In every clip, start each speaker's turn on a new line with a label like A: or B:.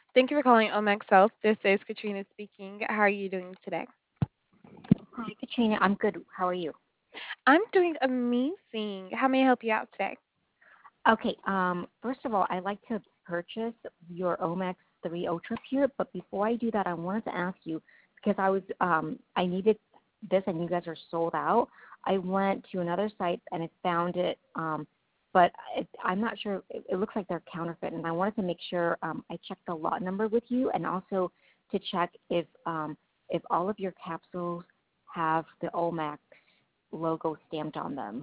A: Thank you for calling Omax Health. This is Katrina speaking. How are you doing today?
B: Hi, Katrina. I'm good. How are you?
A: I'm doing amazing. How may I help you out today?
B: Okay. First of all, I'd like to purchase your Omax 3 Ultra Pure, but before I do that, I wanted to ask you because I needed this and you guys are sold out. I went to another site and I found it, but I'm not sure. It looks like they're counterfeit, and I wanted to make sure I checked the lot number with you, and also to check if all of your capsules have the Omax logo stamped on them.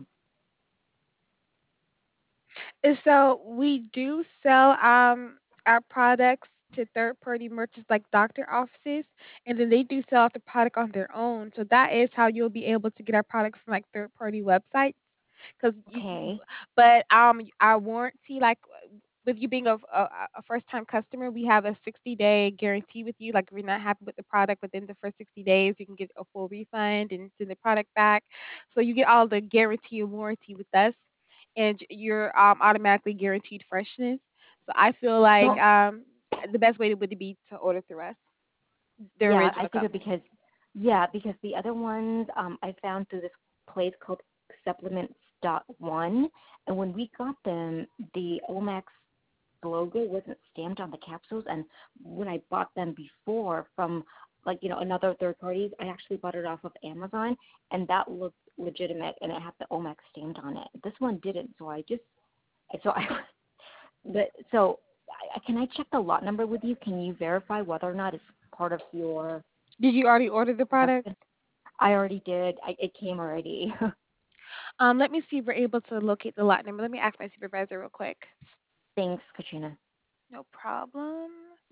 A: So we do sell our products to third party merchants like doctor offices, and then they do sell out the product on their own. So that is how you'll be able to get our products from like third party websites. Because
B: Okay.
A: but our warranty, like with you being a first time customer, we have a 60-day guarantee with you. Like if you're not happy with the product within the first 60 days, you can get a full refund and send the product back. So you get all the guarantee and warranty with us, and you're automatically guaranteed freshness. So I feel like
B: Well,
A: the best way would be to order through us, the
B: yeah, I
A: original
B: figured
A: company.
B: because the other ones I found through this place called Supplements.1, and when we got them, the Omax logo wasn't stamped on the capsules, and when I bought them before from another third party, I actually bought it off of Amazon, and that looked legitimate, and it had the Omax stamped on it. This one didn't, so I can I check the lot number with you? Can you verify whether or not it's part of your
A: Did you already order the product?
B: production? I already did. It came already.
A: Let me see if we're able to locate the lot number. Let me ask my supervisor real quick.
B: Thanks, Katrina.
A: No problem.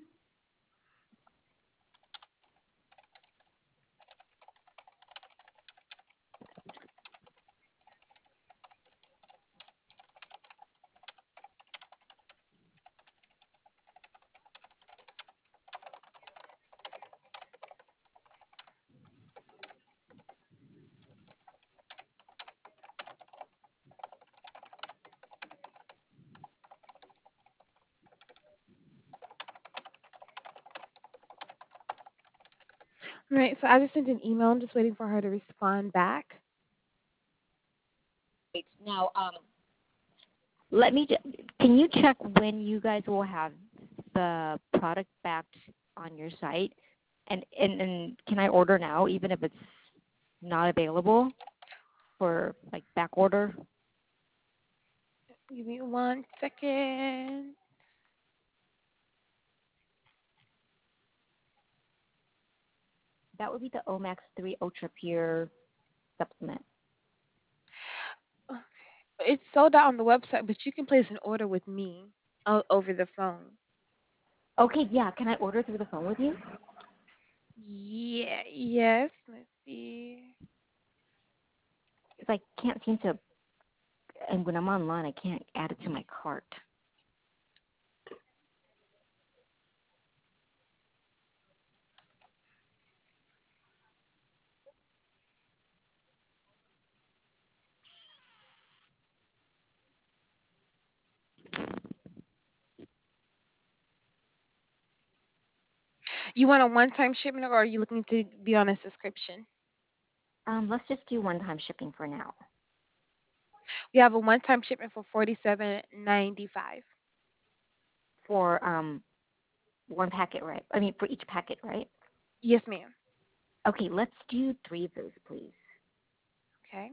A: All right, so I just sent an email. I'm just waiting for her to respond back.
B: Great. Now, let me. Can you check when you guys will have the product back on your site? And can I order now, even if it's not available for like back order?
A: Give me 1 second.
B: That would be the Omax 3 Ultra Pure supplement.
A: Okay. It's sold out on the website, but you can place an order with me over the phone.
B: Okay, yeah. Can I order through the phone with you?
A: Yeah, yes. Let's see.
B: Because I can't seem to, and when I'm online, I can't add it to my cart.
A: You want a one-time shipment, or are you looking to be on a subscription?
B: Let's just do one-time shipping for now.
A: We have a one-time shipment for 47.95.
B: For one packet, right? I mean, for each packet, right?
A: Yes, ma'am.
B: Okay, let's do three of those, please.
A: Okay.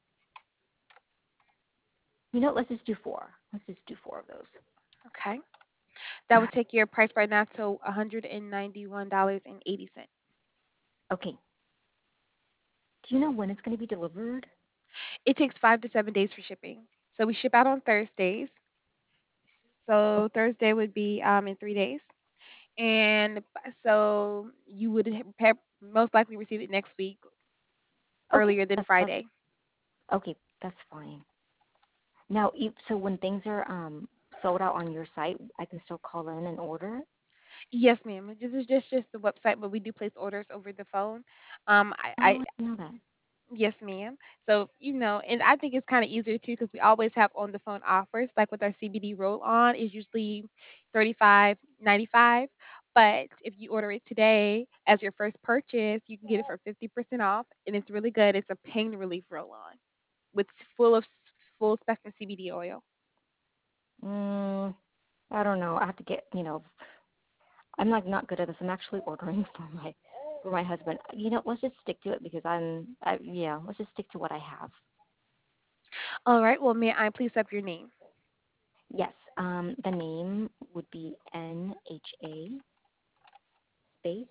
B: Let's just do four. Let's just do four of those.
A: Okay. That would take your price right now to $191.80.
B: Okay. Do you know when it's going to be delivered?
A: It takes 5 to 7 days for shipping. So we ship out on Thursdays.
B: Oh,
A: So Thursday would be in 3 days, and so you would most likely receive it next week,
B: okay.
A: earlier than
B: That's
A: Friday.
B: okay. That's fine. Now, so when things are sold out on your site, I can still call in and order.
A: Yes, ma'am. This is just the website, but we do place orders over the phone. I
B: Oh, I didn't know that.
A: Yes, ma'am. So, and I think it's kind of easier too because we always have on the phone offers. Like with our CBD roll on is usually 35.95, But if you order it today as your first purchase, you can get it for 50% off, and it's really good. It's a pain relief roll-on with full spectrum CBD oil.
B: Mm, I don't know. I have to get, I'm like not good at this. I'm actually ordering for my husband. Let's just stick to it because yeah, let's just stick to what I have.
A: All right. Well, may I please have your name?
B: Yes. The name would be NHA space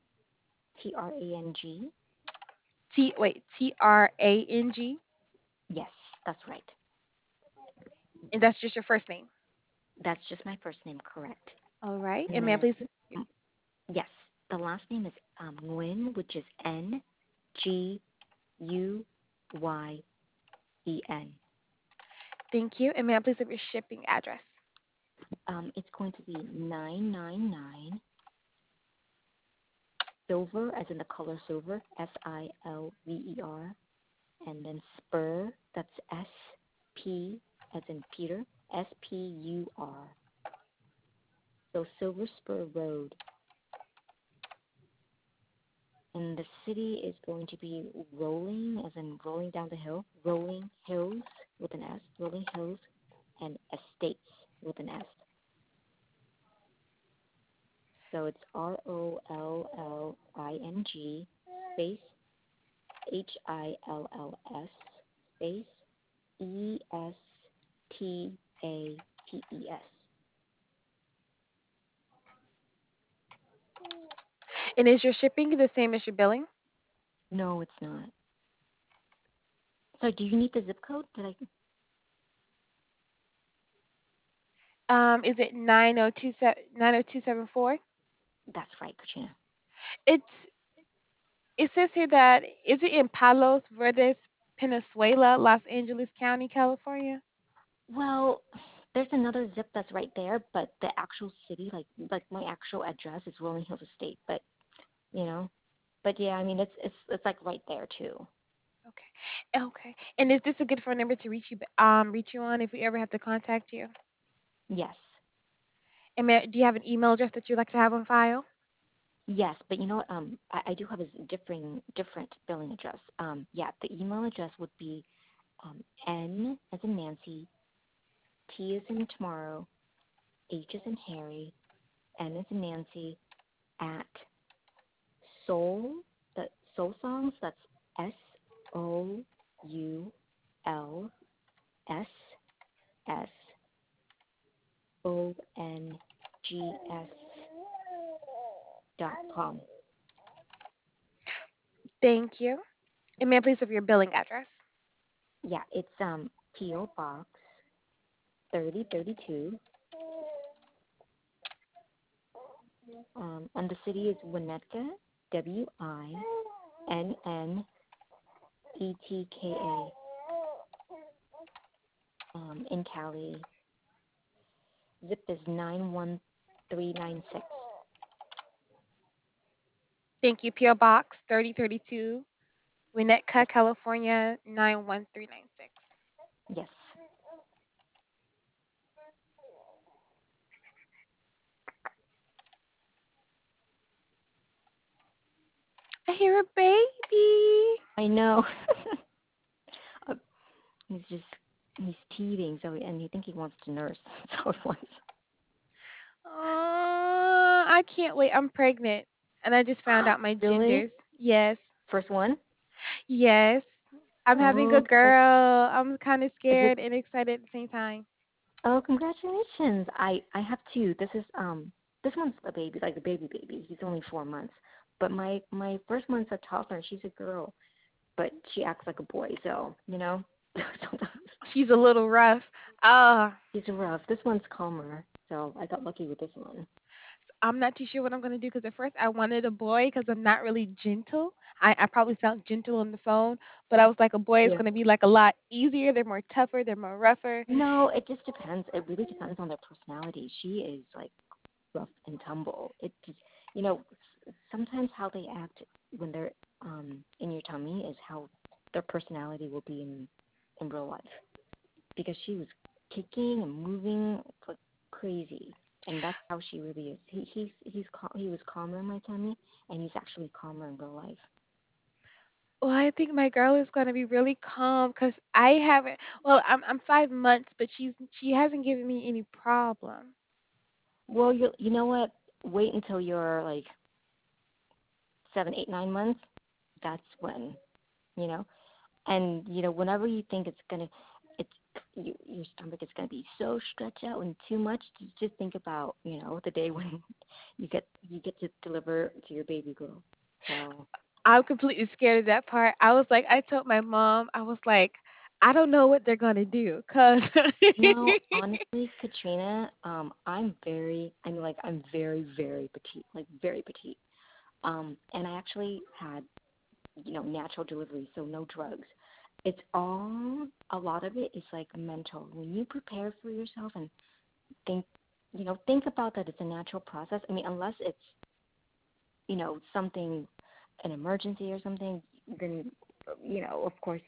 B: TRANG.
A: TRANG,
B: Yes, that's right.
A: and that's just your first name.
B: That's just my first name, correct?
A: All right.
B: And
A: And may I
B: then
A: please?
B: mm, yes, the last name is Nguyen, which is Nguyen.
A: Thank you. And may I please have your shipping address?
B: It's going to be 999 Silver, as in the color silver, Silver, and then Spur, that's SP, as in Peter, SPUR. So Silver Spur Road, and the city is going to be Rolling, as in rolling down the hill, Rolling Hills with an S, Rolling Hills, and Estates with an S. So it's ROLLING space HILLS space ESTATES.
A: And is your shipping the same as your billing?
B: No, it's not. So do you need the zip code?
A: Is it 90274?
B: That's right, Katrina.
A: It's it says here that is it in Palos Verdes, Peninsuela, Los Angeles County, California?
B: Well, there's another zip that's right there, but the actual city, like my actual address is Rolling Hills Estate. You know, but yeah, I mean it's like right there too.
A: Okay. Okay. And is this a good phone number to reach you on if we ever have to contact you?
B: Yes,
A: And do you have an email address that you'd like to have on file?
B: yes, but you know what? I do have a different billing address. Yeah, the email address would be N as in Nancy, T as in tomorrow, H as in Harry, N as in Nancy, at soul, that soul songs, that's SOULSSONGS.com.
A: Thank you. And may I please have your billing address?
B: Yeah, it's PO Box 3032. And the city is Winnetka, WINNETKA, in Cali. Zip is 91396.
A: Thank you. PO Box 3032, Winnetka, California 91396.
B: Yes.
A: I hear a baby.
B: I know. Uh, he's just he's teething, and you think he wants to nurse. So it was.
A: I can't wait. I'm pregnant. And I just found out my
B: Really?
A: genders. Yes.
B: First one?
A: Yes. I'm having a
B: Oh,
A: girl. I'm kind of
B: is it?
A: scared and excited at the same time.
B: Oh, congratulations! I have two. This one's a baby, like a baby. He's only 4 months. But my first one's a toddler. She's a girl, but she acts like a boy. So sometimes
A: She's a little rough. Ah,
B: she's rough. This one's calmer. So I got lucky with this one.
A: I'm not too sure what I'm going to do because at first I wanted a boy because I'm not really gentle. I probably sound gentle on the phone, but I was like, a boy is
B: Yeah.
A: going to be like a lot easier. They're more tougher. They're more rougher.
B: No, it just depends. It really depends on their personality. She is like rough and tumble. It just, sometimes how they act when they're in your tummy is how their personality will be in real life. Because she was kicking and moving like crazy. and that's how she really is. He was calmer in my tummy, and he's actually calmer in real life.
A: Well, I think my girl is gonna be really calm because I haven't. Well, I'm 5 months, but she hasn't given me any problem.
B: Well, you know what? Wait until you're like 7, 8, 9 months. That's when, you know. And whenever you think it's your stomach is gonna be so stretched out and too much, just think about the day when you get to deliver to your baby girl. So
A: I'm completely scared of that part. I was like, I told my mom, I was like, I don't know what they're gonna do, cause
B: no, honestly, Katrina, I'm very, very petite, like very petite. And I actually had natural delivery, so no drugs. It's all a lot of it is like mental. When you prepare for yourself and think think about that it's a natural process. I mean, unless it's something, an emergency or something, then of course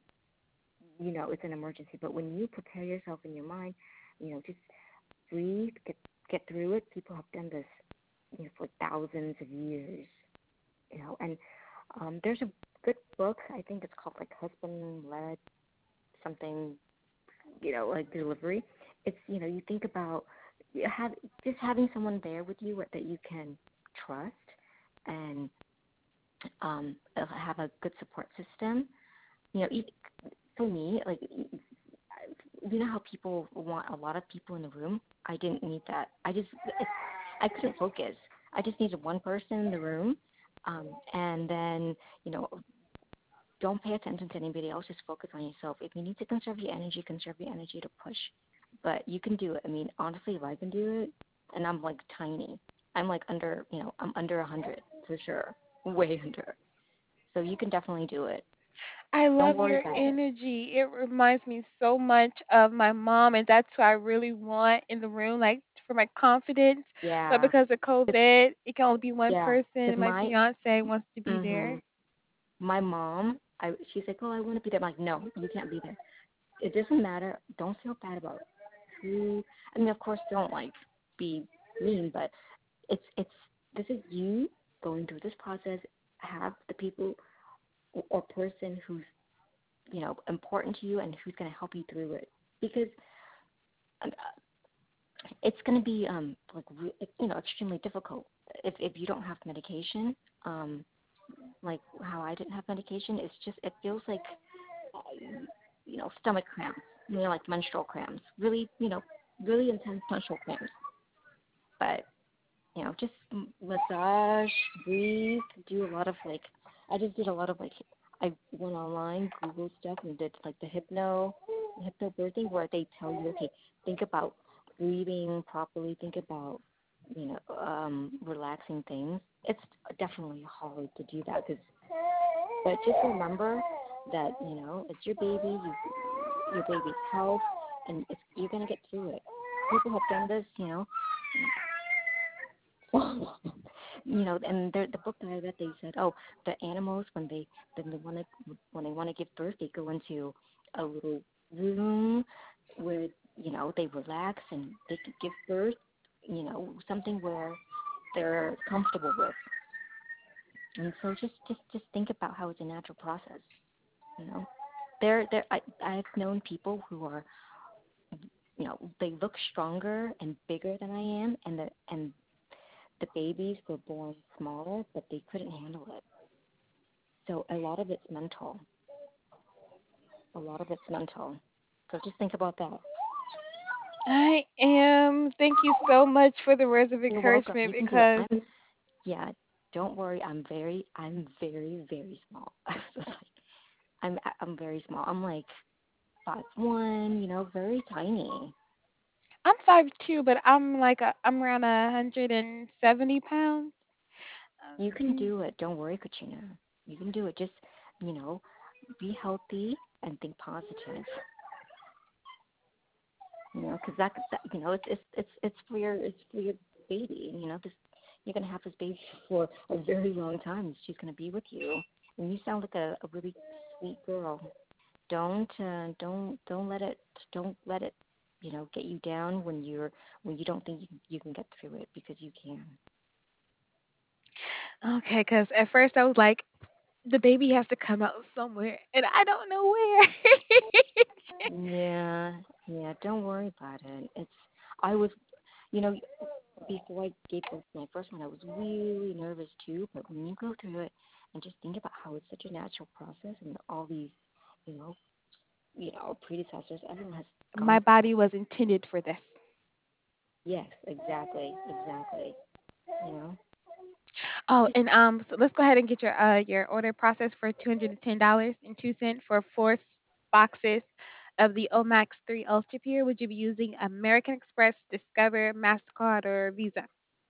B: it's an emergency. But when you prepare yourself in your mind, just breathe, get through it. People have done this for thousands of years, and there's a good book. I think it's called like Husband Led something, like delivery. It's you think about have just having someone there with you that you can trust and have a good support system. For me, like how people want a lot of people in the room. I didn't need that. I couldn't focus. I just needed one person in the room, and then don't pay attention to anybody else. Just focus on yourself. If you need to conserve your energy to push. But you can do it. I mean, honestly, if I can do it, and I'm like tiny, I'm like under, I'm under 100 for sure, way under. So you can definitely do it.
A: I
B: Don't
A: love
B: worry
A: your
B: about it.
A: energy. It reminds me so much of my mom, and that's who I really want in the room, like for my confidence. But
B: Yeah.
A: because of
B: It's,
A: COVID, it can only be one
B: yeah.
A: person,
B: Cause
A: and my fiance wants to be
B: mhm,
A: there.
B: my mom, she's like, oh, I want to be there. I'm like, no, you can't be there. It doesn't matter. Don't feel bad about who. I mean, of course, don't like be mean, but it's this is you going through this process. Have the people or person who's important to you and who's going to help you through it, because um, it's going to be extremely difficult if you don't have medication. Um, like how I didn't have medication, it feels like stomach cramps, like menstrual cramps, really really intense menstrual cramps. But just massage, breathe, do a lot of like, I just did a lot of like, I went online, Google stuff, and did like the hypno birthing, where they tell you, okay, think about breathing properly, think about, relaxing things. It's definitely hard to do that, but just remember that, it's your baby, your baby's health, and you're going to get through it. People have done this, and the book that I read, they said, oh, the animals when they want to give birth, they go into a little room where they relax and they can give birth, something where they're comfortable with. And so just think about how it's a natural process. You know, I've known people who are they look stronger and bigger than I am, and the babies were born smaller, but they couldn't handle it. So a lot of it's mental. A lot of it's mental. So just think about that.
A: I am. Thank you so much for the words of
B: You're welcome.
A: encouragement
B: You can do it.
A: because
B: Yeah. Don't worry. I'm very, very small. I'm very small. I'm like 5'1", very tiny.
A: I'm 5'2", but I'm around 170 pounds.
B: You can
A: Um,
B: do it. Don't worry, Katrina. You can do it. Just, you know, be healthy and think positive. Because it's for your baby. You're gonna have this baby for a very long time. She's gonna be with you, and you sound like a really sweet girl. Don't let it get you down when you don't think you can get through it, because you can.
A: Okay, because at first I was like, the baby has to come out somewhere, and I don't know where.
B: Yeah, yeah. Don't worry about it. I was, you know, before I gave birth to my first one, I was really nervous too. But when you go through it and just think about how it's such a natural process, and all these, you know, predecessors, everyone has
A: My
B: gone.
A: body was intended for this.
B: Yes, exactly, exactly. You know,
A: Oh, and so let's go ahead and get your order processed for $210.02 for 4 boxes of the Omax 3 Ultra Pure. Would you be using American Express, Discover, Mastercard, or Visa?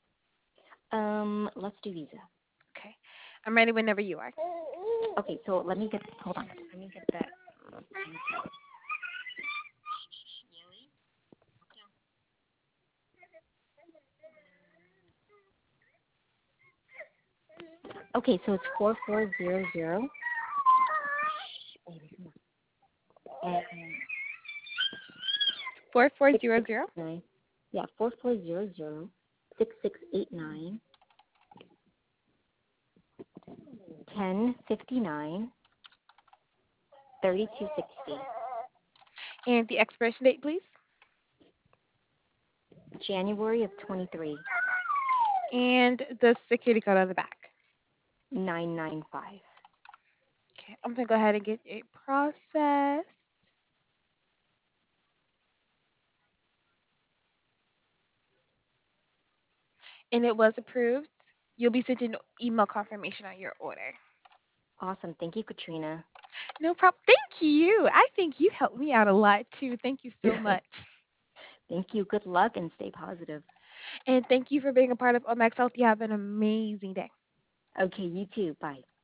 B: let's do Visa.
A: Okay, I'm ready whenever you are.
B: Okay, so hold on. Let me get that. Okay, so it's 4400. And
A: 4400.
B: 6689. Yeah, 4400 6689 1059 3260.
A: And the expiration date, please.
B: January of 23.
A: And the security code on the back.
B: 995.
A: Okay, I'm gonna go ahead and get it processed. And it was approved. You'll be sent an email confirmation on your order.
B: Awesome. Thank you, Katrina.
A: No problem. Thank you. I think you helped me out a lot too. Thank you so much.
B: Thank you. Good luck and stay positive.
A: And thank you for being a part of Omax Health. You have an amazing day.
B: Okay, you too. Bye.